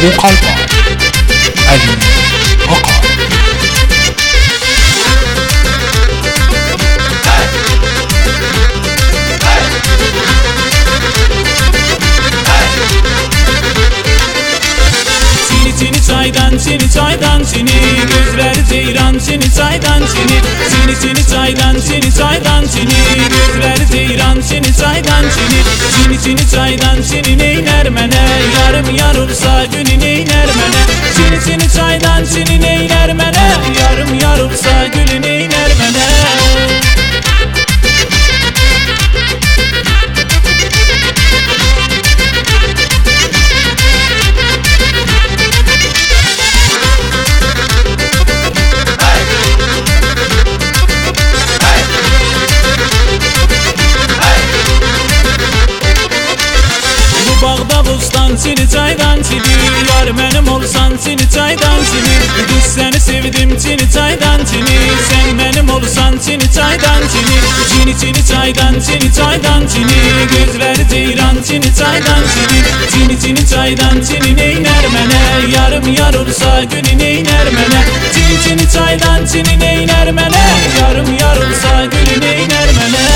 Vokal var. Ali Akar. Çini çaydan çini gözleri ceyran çini çaydan çini çini çaydan çini gözleri ceyran çini çaydan çini çaydan çini neyler mene yarım yarılsa günü neyler mene çini çaydan çini neyler mene yarım yarılsa gülü neyler mene. Çini çaydan çini yar benim olsan çini çaydan çini biz seni sevdim çini çaydan çini sen benim olsan çini çaydan çini çaydan çini gözleri ceyran çini çaydan çini çaydan çini neyler mene yarım yar olsa günü neyler mene çini çaydan çini neyler mene yarım yar olsa günü neyler mene.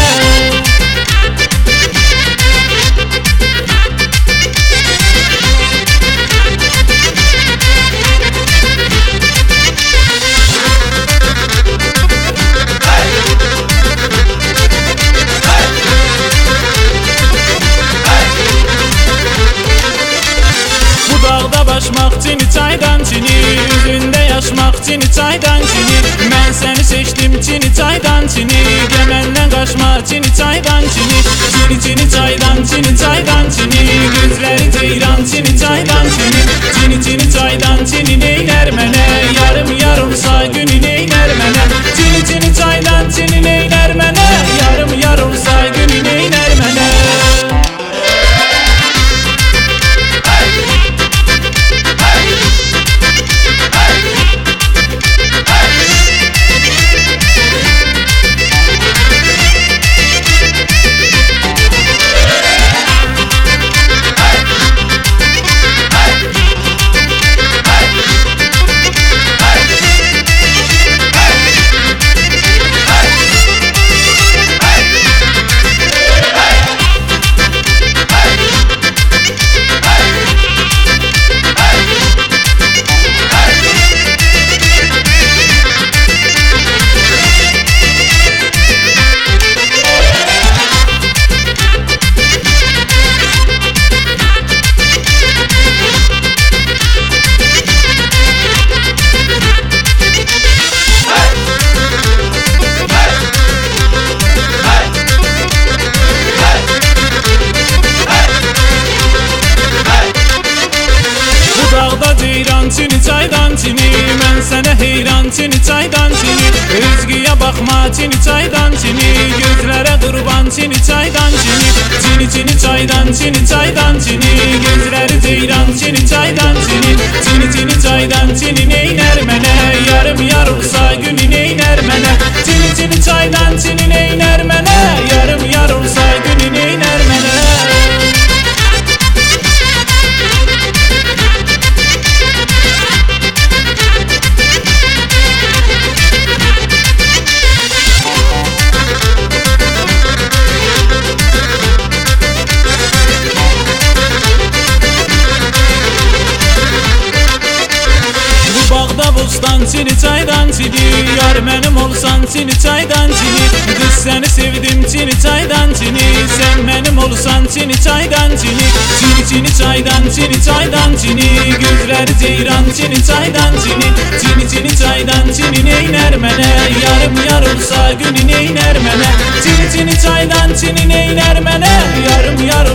Başmak çini çaydan çini yüzünde yaşmak çini çaydan çini ben seni seçtim çini çaydan çini gemenden kaçma çini çaydan çini çaydan çini gözleri ceyran çini çaydan çini çaydan çini neyler mene yarım yarılsa günü neyler mene çini çaydan çini neyler mene yarım yarılsa günü neyler mene. Çini çaydan çini ben sana heyran çini çaydan çini özgüye bakma çini çaydan çini gözlere kurban çini çaydan çini çaydan çini gözleri ceyran çini çaydan çini çaydan çini neyler mene yarım yarılsa günü neyler mene çini çaydan çini neyler mene yarım yarılsa günü neyler mene. Çini çaydan çini yar benim olsan çini çaydan çini kız seni sevdim çini çaydan çini sen benim olsan çini çaydan çini çaydan çini gözleri ceyran çini çaydan çini çaydan çini neyler mene yarım yarılsa günü neyler mene çini çaydan çini neyler mene yarım yarılsa